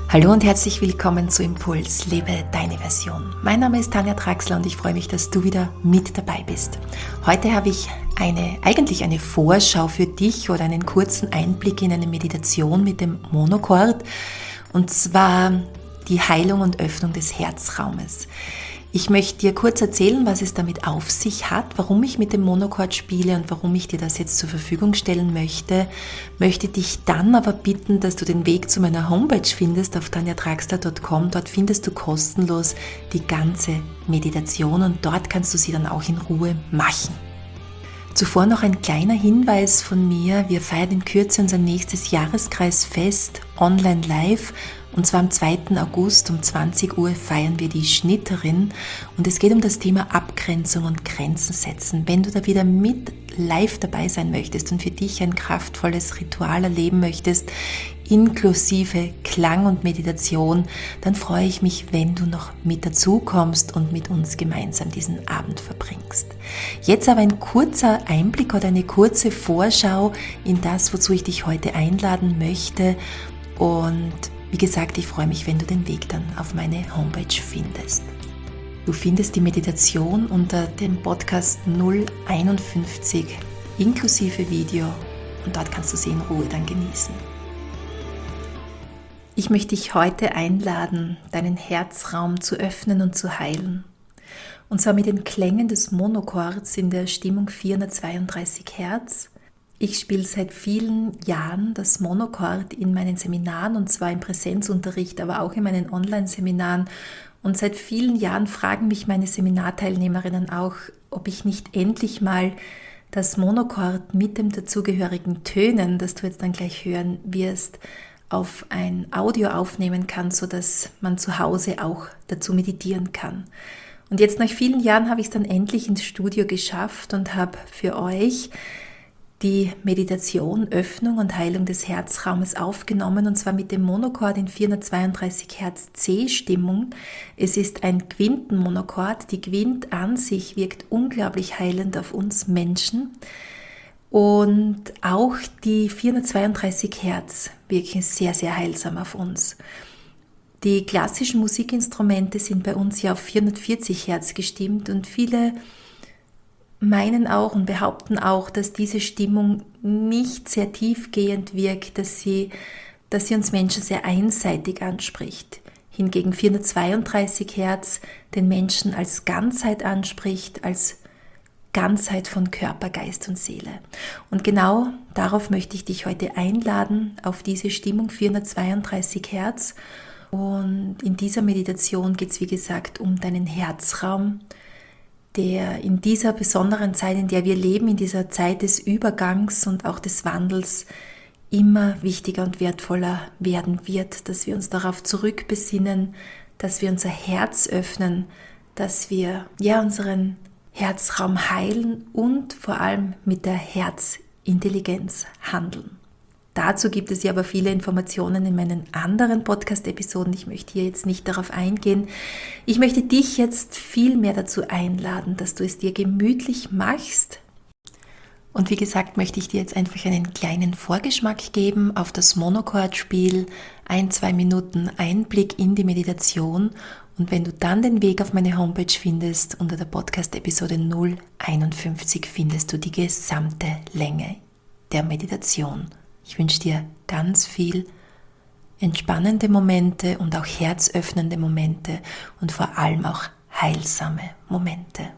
Hallo und herzlich willkommen zu Impuls, lebe deine Version. Mein Name ist Tanja Traxler und ich freue mich, dass du wieder mit dabei bist. Heute habe ich eigentlich eine Vorschau für dich oder einen kurzen Einblick in eine Meditation mit dem Monochord, und zwar die Heilung und Öffnung des Herzraumes. Ich möchte dir kurz erzählen, was es damit auf sich hat, warum ich mit dem Monochord spiele und warum ich dir das jetzt zur Verfügung stellen möchte. Möchte dich dann aber bitten, dass du den Weg zu meiner Homepage findest auf tanjatraxler.com. Dort findest du kostenlos die ganze Meditation und dort kannst du sie dann auch in Ruhe machen. Zuvor noch ein kleiner Hinweis von mir. Wir feiern in Kürze unser nächstes Jahreskreisfest online live. Und zwar am 2. August um 20 Uhr feiern wir die Schnitterin. Und es geht um das Thema Abgrenzung und Grenzen setzen. Wenn du da wieder mit live dabei sein möchtest und für dich ein kraftvolles Ritual erleben möchtest, inklusive Klang und Meditation, dann freue ich mich, wenn du noch mit dazu kommst und mit uns gemeinsam diesen Abend verbringst. Jetzt aber ein kurzer Einblick oder eine kurze Vorschau in das, wozu ich dich heute einladen möchte. Und wie gesagt, ich freue mich, wenn du den Weg dann auf meine Homepage findest. Du findest die Meditation unter dem Podcast 051 inklusive Video und dort kannst du sie in Ruhe dann genießen. Ich möchte dich heute einladen, deinen Herzraum zu öffnen und zu heilen. Und zwar mit den Klängen des Monochords in der Stimmung 432 Hertz. Ich spiele seit vielen Jahren das Monochord in meinen Seminaren, und zwar im Präsenzunterricht, aber auch in meinen Online-Seminaren. Und seit vielen Jahren fragen mich meine Seminarteilnehmerinnen auch, ob ich nicht endlich mal das Monochord mit dem dazugehörigen Tönen, das du jetzt dann gleich hören wirst, auf ein Audio aufnehmen kann, sodass man zu Hause auch dazu meditieren kann. Und jetzt nach vielen Jahren habe ich es dann endlich ins Studio geschafft und habe für euch die Meditation Öffnung und Heilung des Herzraumes aufgenommen, und zwar mit dem Monochord in 432 Hertz C-Stimmung. Es ist ein Quintenmonochord. Die Quint an sich wirkt unglaublich heilend auf uns Menschen. Und auch die 432 Hertz wirken sehr, sehr heilsam auf uns. Die klassischen Musikinstrumente sind bei uns ja auf 440 Hertz gestimmt und viele meinen auch und behaupten auch, dass diese Stimmung nicht sehr tiefgehend wirkt, dass sie uns Menschen sehr einseitig anspricht. Hingegen 432 Hertz den Menschen als Ganzheit anspricht, als Ganzheit von Körper, Geist und Seele. Und genau darauf möchte ich dich heute einladen, auf diese Stimmung 432 Hertz. Und in dieser Meditation geht es, wie gesagt, um deinen Herzraum, der in dieser besonderen Zeit, in der wir leben, in dieser Zeit des Übergangs und auch des Wandels, immer wichtiger und wertvoller werden wird, dass wir uns darauf zurückbesinnen, dass wir unser Herz öffnen, dass wir unseren Herzraum heilen und vor allem mit der Herzintelligenz handeln. Dazu gibt es ja aber viele Informationen in meinen anderen Podcast-Episoden. Ich möchte hier jetzt nicht darauf eingehen. Ich möchte dich jetzt viel mehr dazu einladen, dass du es dir gemütlich machst. Und wie gesagt, möchte ich dir jetzt einfach einen kleinen Vorgeschmack geben auf das Monochord-Spiel, 1-2 Minuten Einblick in die Meditation. Und wenn du dann den Weg auf meine Homepage findest, unter der Podcast-Episode 051 findest du die gesamte Länge der Meditation. Ich wünsche dir ganz viel entspannende Momente und auch herzöffnende Momente und vor allem auch heilsame Momente.